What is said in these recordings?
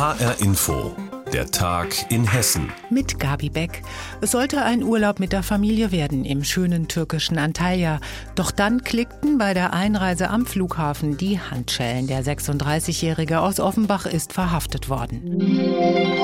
HR Info, der Tag in Hessen. Mit Gabi Beck. Es sollte ein Urlaub mit der Familie werden im schönen türkischen Antalya. Doch dann klickten bei der Einreise am Flughafen die Handschellen. Der 36-Jährige aus Offenbach ist verhaftet worden.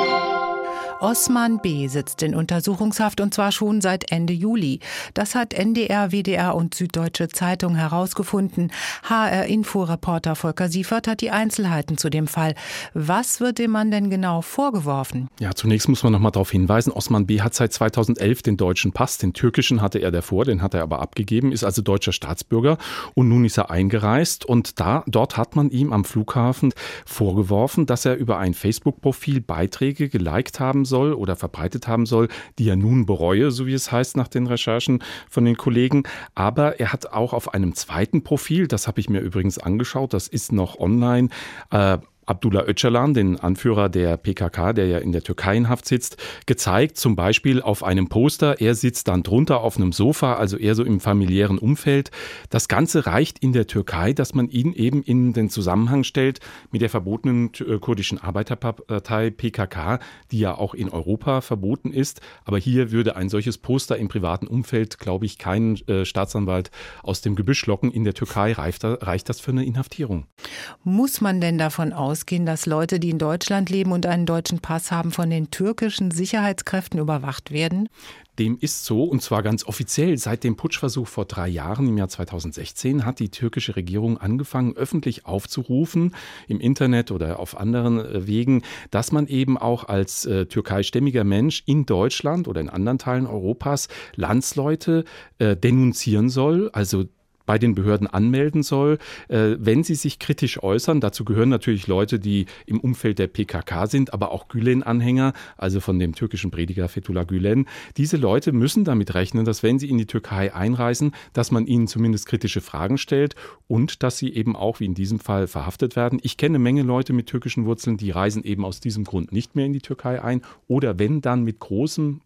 Osman B. sitzt in Untersuchungshaft und zwar schon seit Ende Juli. Das hat NDR, WDR und Süddeutsche Zeitung herausgefunden. HR-Info-Reporter Volker Siefert hat die Einzelheiten zu dem Fall. Was wird dem Mann denn genau vorgeworfen? Ja, zunächst muss man noch mal darauf hinweisen, Osman B. hat seit 2011 den deutschen Pass. Den türkischen hatte er davor, den hat er aber abgegeben, ist also deutscher Staatsbürger und nun ist er eingereist und dort hat man ihm am Flughafen vorgeworfen, dass er über ein Facebook-Profil Beiträge geliked haben soll oder verbreitet haben soll, die er nun bereue, so wie es heißt nach den Recherchen von den Kollegen. Aber er hat auch auf einem zweiten Profil, das habe ich mir übrigens angeschaut, das ist noch online, Abdullah Öcalan, den Anführer der PKK, der ja in der Türkei in Haft sitzt, gezeigt, zum Beispiel auf einem Poster. Er sitzt dann drunter auf einem Sofa, also eher so im familiären Umfeld. Das Ganze reicht in der Türkei, dass man ihn eben in den Zusammenhang stellt mit der verbotenen kurdischen Arbeiterpartei PKK, die ja auch in Europa verboten ist. Aber hier würde ein solches Poster im privaten Umfeld, glaube ich, keinen Staatsanwalt aus dem Gebüsch locken. In der Türkei reicht das für eine Inhaftierung. Muss man denn davon ausgehen, dass Leute, die in Deutschland leben und einen deutschen Pass haben, von den türkischen Sicherheitskräften überwacht werden? Dem ist so, und zwar ganz offiziell. Seit dem Putschversuch vor 3 Jahren, im Jahr 2016, hat die türkische Regierung angefangen, öffentlich aufzurufen, im Internet oder auf anderen Wegen, dass man eben auch als türkeistämmiger Mensch in Deutschland oder in anderen Teilen Europas Landsleute denunzieren soll, also bei den Behörden anmelden soll, wenn sie sich kritisch äußern. Dazu gehören natürlich Leute, die im Umfeld der PKK sind, aber auch Gülen-Anhänger, also von dem türkischen Prediger Fethullah Gülen. Diese Leute müssen damit rechnen, dass wenn sie in die Türkei einreisen, dass man ihnen zumindest kritische Fragen stellt und dass sie eben auch, wie in diesem Fall, verhaftet werden. Ich kenne eine Menge Leute mit türkischen Wurzeln, die reisen eben aus diesem Grund nicht mehr in die Türkei ein oder wenn dann mit großer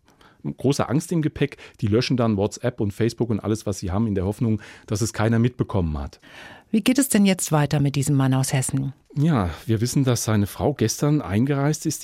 Angst im Gepäck, die löschen dann WhatsApp und Facebook und alles, was sie haben, in der Hoffnung, dass es keiner mitbekommen hat. Wie geht es denn jetzt weiter mit diesem Mann aus Hessen? Ja, wir wissen, dass seine Frau gestern eingereist ist.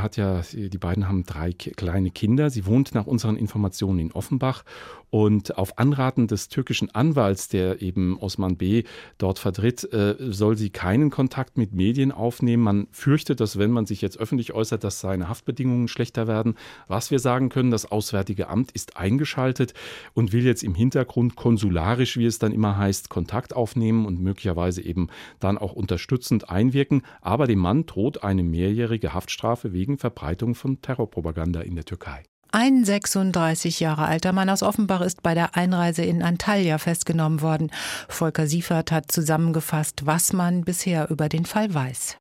Die beiden haben 3 kleine Kinder. Sie wohnt nach unseren Informationen in Offenbach. Und auf Anraten des türkischen Anwalts, der eben Osman B. dort vertritt, soll sie keinen Kontakt mit Medien aufnehmen. Man fürchtet, dass wenn man sich jetzt öffentlich äußert, dass seine Haftbedingungen schlechter werden. Was wir sagen können, das Auswärtige Amt ist eingeschaltet und will jetzt im Hintergrund konsularisch, wie es dann immer heißt, Kontakt aufnehmen und möglicherweise eben dann auch unterstützend einwirken. Aber dem Mann droht eine mehrjährige Haftstrafe wegen Verbreitung von Terrorpropaganda in der Türkei. Ein 36 Jahre alter Mann aus Offenbach ist bei der Einreise in Antalya festgenommen worden. Volker Siefert hat zusammengefasst, was man bisher über den Fall weiß.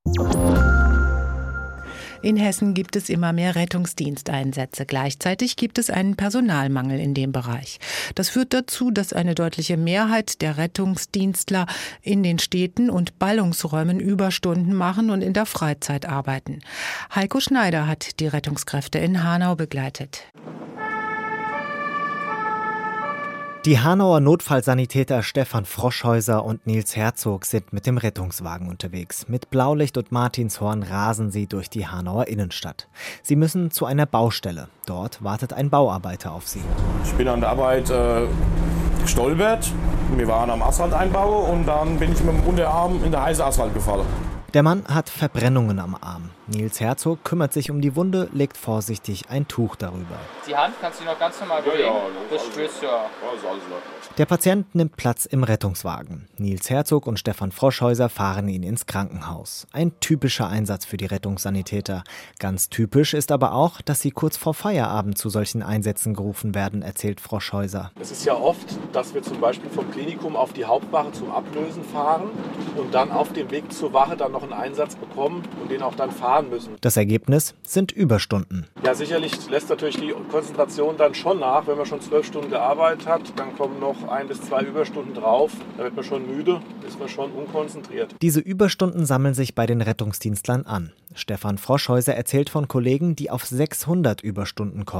In Hessen gibt es immer mehr Rettungsdiensteinsätze. Gleichzeitig gibt es einen Personalmangel in dem Bereich. Das führt dazu, dass eine deutliche Mehrheit der Rettungsdienstler in den Städten und Ballungsräumen Überstunden machen und in der Freizeit arbeiten. Heiko Schneider hat die Rettungskräfte in Hanau begleitet. Die Hanauer Notfallsanitäter Stefan Froschhäuser und Nils Herzog sind mit dem Rettungswagen unterwegs. Mit Blaulicht und Martinshorn rasen sie durch die Hanauer Innenstadt. Sie müssen zu einer Baustelle. Dort wartet ein Bauarbeiter auf sie. Ich bin an der Arbeit gestolpert. Wir waren am Asphalteinbau und dann bin ich mit dem Unterarm in der heiße Asphalt gefallen. Der Mann hat Verbrennungen am Arm. Nils Herzog kümmert sich um die Wunde, legt vorsichtig ein Tuch darüber. Die Hand kannst du noch ganz normal bewegen. Ja, das spürst du ja. Der Patient nimmt Platz im Rettungswagen. Nils Herzog und Stefan Froschhäuser fahren ihn ins Krankenhaus. Ein typischer Einsatz für die Rettungssanitäter. Ganz typisch ist aber auch, dass sie kurz vor Feierabend zu solchen Einsätzen gerufen werden, erzählt Froschhäuser. Es ist ja oft, dass wir zum Beispiel vom Klinikum auf die Hauptwache zum Ablösen fahren und dann auf dem Weg zur Wache dann noch einen Einsatz bekommen und den auch dann fahren müssen. Das Ergebnis sind Überstunden. Ja, sicherlich lässt natürlich die Konzentration dann schon nach. Wenn man schon 12 Stunden gearbeitet hat, dann kommen noch 1 bis 2 Überstunden drauf. Da wird man schon müde, ist man schon unkonzentriert. Diese Überstunden sammeln sich bei den Rettungsdienstlern an. Stefan Froschhäuser erzählt von Kollegen, die auf 600 Überstunden kommen.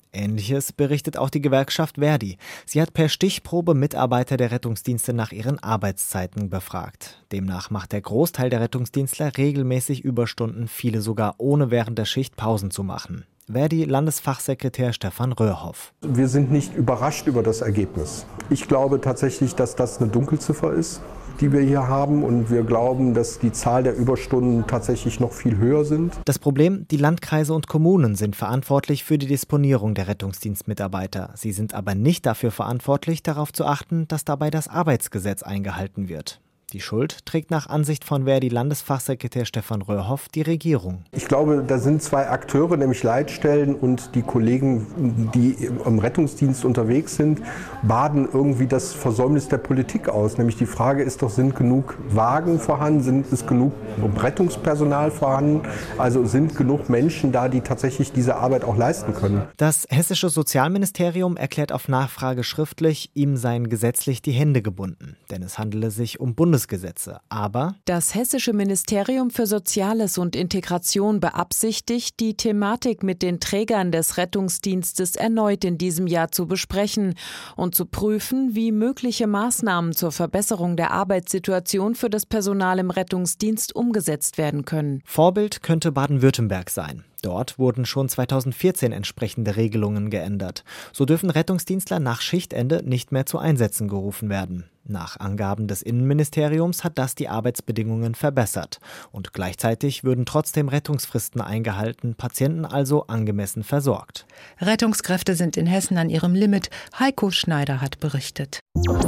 Ähnliches berichtet auch die Gewerkschaft ver.di. Sie hat per Stichprobe Mitarbeiter der Rettungsdienste nach ihren Arbeitszeiten befragt. Demnach macht der Großteil der Rettungsdienstler regelmäßig Überstunden, viele sogar ohne während der Schicht Pausen zu machen. ver.di-Landesfachsekretär Stefan Röhrhoff. Wir sind nicht überrascht über das Ergebnis. Ich glaube tatsächlich, dass das eine Dunkelziffer ist, die wir hier haben, und wir glauben, dass die Zahl der Überstunden tatsächlich noch viel höher sind. Das Problem, die Landkreise und Kommunen sind verantwortlich für die Disponierung der Rettungsdienstmitarbeiter. Sie sind aber nicht dafür verantwortlich, darauf zu achten, dass dabei das Arbeitsgesetz eingehalten wird. Die Schuld trägt nach Ansicht von ver.di-Landesfachsekretär Stefan Röhrhoff die Regierung. Ich glaube, da sind zwei Akteure, nämlich Leitstellen und die Kollegen, die im Rettungsdienst unterwegs sind, baden irgendwie das Versäumnis der Politik aus. Nämlich die Frage ist doch, sind genug Wagen vorhanden, ist genug Rettungspersonal vorhanden, also sind genug Menschen da, die tatsächlich diese Arbeit auch leisten können. Das hessische Sozialministerium erklärt auf Nachfrage schriftlich, ihm seien gesetzlich die Hände gebunden, denn es handele sich um Bundesgesetze. Aber das Hessische Ministerium für Soziales und Integration beabsichtigt, die Thematik mit den Trägern des Rettungsdienstes erneut in diesem Jahr zu besprechen und zu prüfen, wie mögliche Maßnahmen zur Verbesserung der Arbeitssituation für das Personal im Rettungsdienst umgesetzt werden können. Vorbild könnte Baden-Württemberg sein. Dort wurden schon 2014 entsprechende Regelungen geändert. So dürfen Rettungsdienstler nach Schichtende nicht mehr zu Einsätzen gerufen werden. Nach Angaben des Innenministeriums hat das die Arbeitsbedingungen verbessert. Und gleichzeitig würden trotzdem Rettungsfristen eingehalten, Patienten also angemessen versorgt. Rettungskräfte sind in Hessen an ihrem Limit. Heiko Schneider hat berichtet.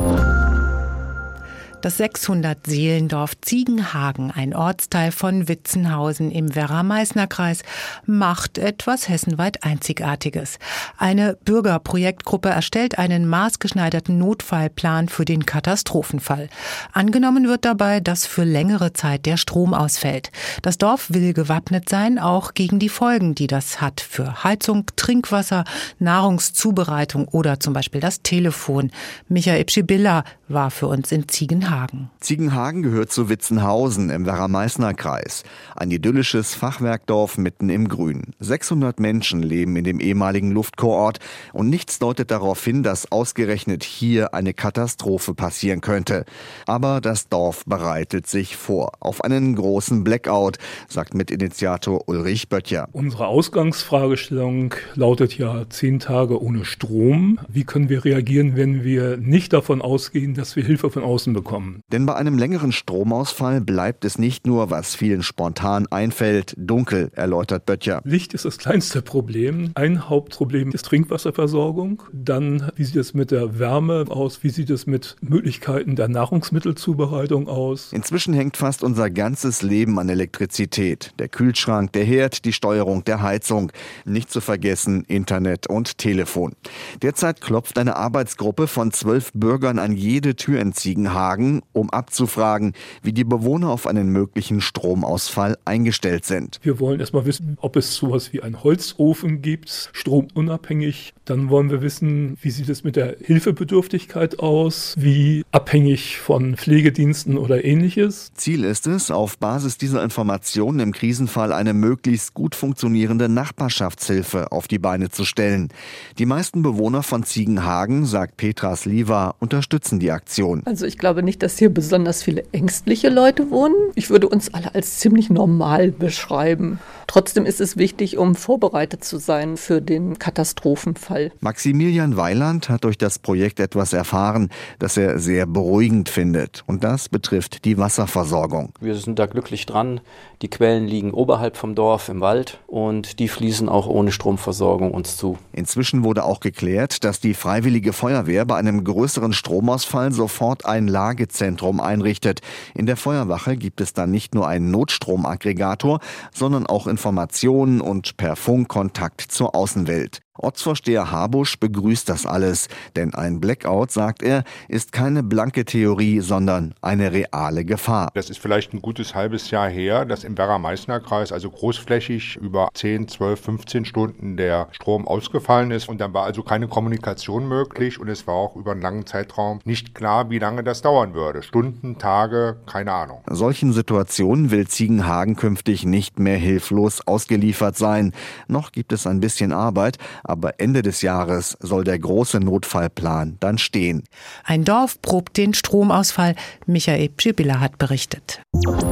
Das 600-Seelendorf Ziegenhagen, ein Ortsteil von Witzenhausen im Werra-Meißner-Kreis, macht etwas hessenweit Einzigartiges. Eine Bürgerprojektgruppe erstellt einen maßgeschneiderten Notfallplan für den Katastrophenfall. Angenommen wird dabei, dass für längere Zeit der Strom ausfällt. Das Dorf will gewappnet sein, auch gegen die Folgen, die das hat für Heizung, Trinkwasser, Nahrungszubereitung oder zum Beispiel das Telefon. Michael Pschibilla war für uns in Ziegenhagen. Ziegenhagen gehört zu Witzenhausen im Werra-Meißner-Kreis. Ein idyllisches Fachwerkdorf mitten im Grün. 600 Menschen leben in dem ehemaligen Luftkurort und nichts deutet darauf hin, dass ausgerechnet hier eine Katastrophe passieren könnte. Aber das Dorf bereitet sich vor auf einen großen Blackout, sagt Mitinitiator Ulrich Böttcher. Unsere Ausgangsfragestellung lautet ja 10 Tage ohne Strom. Wie können wir reagieren, wenn wir nicht davon ausgehen, dass wir Hilfe von außen bekommen? Denn bei einem längeren Stromausfall bleibt es nicht nur, was vielen spontan einfällt, dunkel, erläutert Böttcher. Licht ist das kleinste Problem. Ein Hauptproblem ist Trinkwasserversorgung. Dann, wie sieht es mit der Wärme aus? Wie sieht es mit Möglichkeiten der Nahrungsmittelzubereitung aus? Inzwischen hängt fast unser ganzes Leben an Elektrizität. Der Kühlschrank, der Herd, die Steuerung der Heizung. Nicht zu vergessen Internet und Telefon. Derzeit klopft eine Arbeitsgruppe von 12 Bürgern an jede Tür in Ziegenhagen, um abzufragen, wie die Bewohner auf einen möglichen Stromausfall eingestellt sind. Wir wollen erstmal wissen, ob es sowas wie einen Holzofen gibt, stromunabhängig. Dann wollen wir wissen, wie sieht es mit der Hilfebedürftigkeit aus, wie abhängig von Pflegediensten oder Ähnliches. Ziel ist es, auf Basis dieser Informationen im Krisenfall eine möglichst gut funktionierende Nachbarschaftshilfe auf die Beine zu stellen. Die meisten Bewohner von Ziegenhagen, sagt Petra Sliwa, unterstützen die Aktion. Also ich glaube nicht, dass hier besonders viele ängstliche Leute wohnen. Ich würde uns alle als ziemlich normal beschreiben. Trotzdem ist es wichtig, um vorbereitet zu sein für den Katastrophenfall. Maximilian Weiland hat durch das Projekt etwas erfahren, das er sehr beruhigend findet. Und das betrifft die Wasserversorgung. Wir sind da glücklich dran. Die Quellen liegen oberhalb vom Dorf im Wald und die fließen auch ohne Stromversorgung uns zu. Inzwischen wurde auch geklärt, dass die Freiwillige Feuerwehr bei einem größeren Stromausfall sofort ein Lagezentrum einrichtet. In der Feuerwache gibt es dann nicht nur einen Notstromaggregator, sondern auch Informationen und per Funk Kontakt zur Außenwelt. Ortsvorsteher Habusch begrüßt das alles, denn ein Blackout, sagt er, ist keine blanke Theorie, sondern eine reale Gefahr. Das ist vielleicht ein gutes halbes Jahr her, dass im Werra-Meißner-Kreis also großflächig über 10, 12, 15 Stunden der Strom ausgefallen ist und dann war also keine Kommunikation möglich und es war auch über einen langen Zeitraum nicht klar, wie lange das dauern würde. Stunden, Tage, keine Ahnung. Solchen Situationen will Ziegenhagen künftig nicht mehr hilflos ausgeliefert sein. Noch gibt es ein bisschen Arbeit, Aber Ende des Jahres soll der große Notfallplan dann stehen. Ein Dorf probt den Stromausfall. Michael Pschibilla hat berichtet.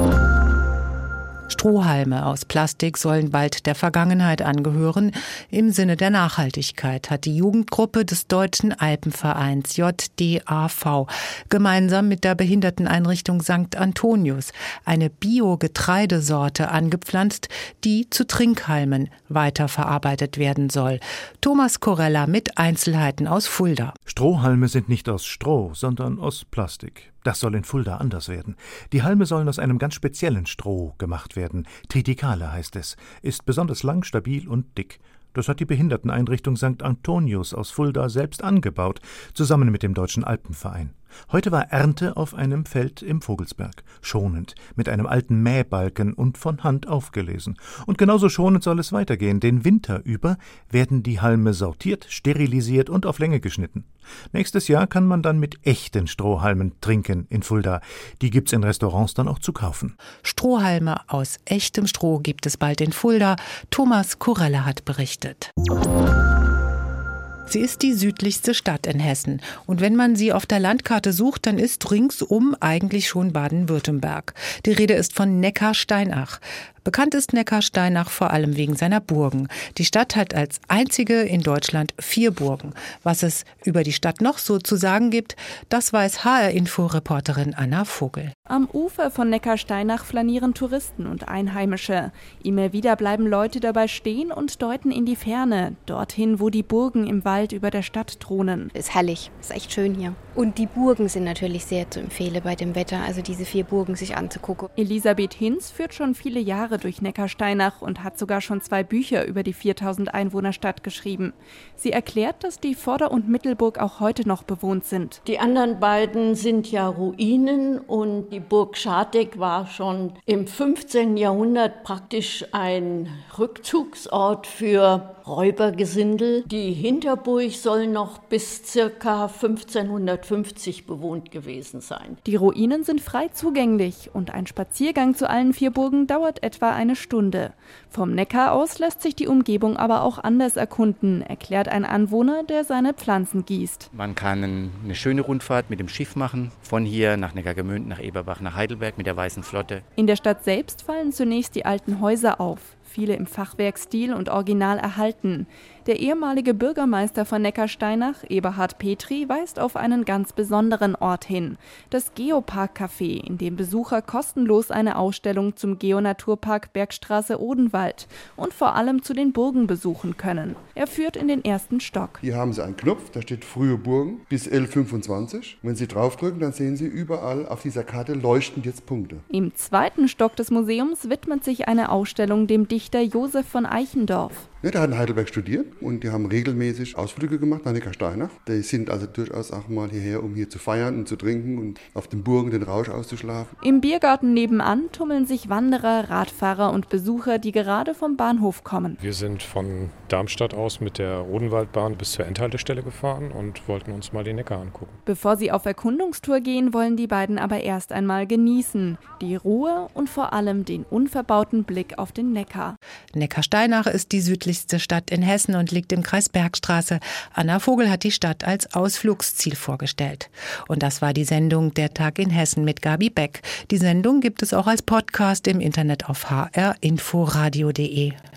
Strohhalme aus Plastik sollen bald der Vergangenheit angehören. Im Sinne der Nachhaltigkeit hat die Jugendgruppe des Deutschen Alpenvereins JDAV gemeinsam mit der Behinderteneinrichtung St. Antonius eine Bio-Getreidesorte angepflanzt, die zu Trinkhalmen weiterverarbeitet werden soll. Thomas Korella mit Einzelheiten aus Fulda. Strohhalme sind nicht aus Stroh, sondern aus Plastik. Das soll in Fulda anders werden. Die Halme sollen aus einem ganz speziellen Stroh gemacht werden. Triticale heißt es. Ist besonders lang, stabil und dick. Das hat die Behinderteneinrichtung St. Antonius aus Fulda selbst angebaut, zusammen mit dem Deutschen Alpenverein. Heute war Ernte auf einem Feld im Vogelsberg. Schonend, mit einem alten Mähbalken und von Hand aufgelesen. Und genauso schonend soll es weitergehen. Den Winter über werden die Halme sortiert, sterilisiert und auf Länge geschnitten. Nächstes Jahr kann man dann mit echten Strohhalmen trinken in Fulda. Die gibt's in Restaurants dann auch zu kaufen. Strohhalme aus echtem Stroh gibt es bald in Fulda. Thomas Korella hat berichtet. Sie ist die südlichste Stadt in Hessen. Und wenn man sie auf der Landkarte sucht, dann ist ringsum eigentlich schon Baden-Württemberg. Die Rede ist von Neckarsteinach. Bekannt ist Neckarsteinach vor allem wegen seiner Burgen. Die Stadt hat als einzige in Deutschland 4 Burgen. Was es über die Stadt noch so zu sagen gibt, das weiß HR-Info-Reporterin Anna Vogel. Am Ufer von Neckarsteinach flanieren Touristen und Einheimische. Immer wieder bleiben Leute dabei stehen und deuten in die Ferne, dorthin, wo die Burgen im Wald über der Stadt thronen. Ist herrlich, ist echt schön hier. Und die Burgen sind natürlich sehr zu empfehlen bei dem Wetter, also diese 4 Burgen sich anzugucken. Elisabeth Hinz führt schon viele Jahre durch Neckarsteinach und hat sogar schon 2 Bücher über die 4000 Einwohnerstadt geschrieben. Sie erklärt, dass die Vorder- und Mittelburg auch heute noch bewohnt sind. Die anderen beiden sind ja Ruinen und die Burg Scharteck war schon im 15. Jahrhundert praktisch ein Rückzugsort für Räubergesindel. Die Hinterburg soll noch bis ca. 1550 bewohnt gewesen sein. Die Ruinen sind frei zugänglich und ein Spaziergang zu allen 4 Burgen dauert etwa eine Stunde. Vom Neckar aus lässt sich die Umgebung aber auch anders erkunden, erklärt ein Anwohner, der seine Pflanzen gießt. Man kann eine schöne Rundfahrt mit dem Schiff machen, von hier nach Neckargemünd, nach Eberbach, nach Heidelberg mit der Weißen Flotte. In der Stadt selbst fallen zunächst die alten Häuser auf. Viele im Fachwerkstil und original erhalten. Der ehemalige Bürgermeister von Neckarsteinach, Eberhard Petri, weist auf einen ganz besonderen Ort hin. Das Geopark-Café, in dem Besucher kostenlos eine Ausstellung zum Geonaturpark Bergstraße Odenwald und vor allem zu den Burgen besuchen können. Er führt in den 1. Stock. Hier haben Sie einen Knopf, da steht Frühe Burgen bis L25. Wenn Sie draufdrücken, dann sehen Sie überall auf dieser Karte leuchtend jetzt Punkte. Im 2. Stock des Museums widmet sich eine Ausstellung dem Dichter Josef von Eichendorff. Ja, der hat in Heidelberg studiert und die haben regelmäßig Ausflüge gemacht nach Neckarsteinach. Die sind also durchaus auch mal hierher, um hier zu feiern und zu trinken und auf den Burgen den Rausch auszuschlafen. Im Biergarten nebenan tummeln sich Wanderer, Radfahrer und Besucher, die gerade vom Bahnhof kommen. Wir sind von Darmstadt aus mit der Odenwaldbahn bis zur Endhaltestelle gefahren und wollten uns mal den Neckar angucken. Bevor sie auf Erkundungstour gehen, wollen die beiden aber erst einmal genießen. Die Ruhe und vor allem den unverbauten Blick auf den Neckar. Neckarsteinach ist die südlichste Stadt in Hessen und liegt im Kreis Bergstraße. Anna Vogel hat die Stadt als Ausflugsziel vorgestellt. Und das war die Sendung Der Tag in Hessen mit Gabi Beck. Die Sendung gibt es auch als Podcast im Internet auf hrinforadio.de.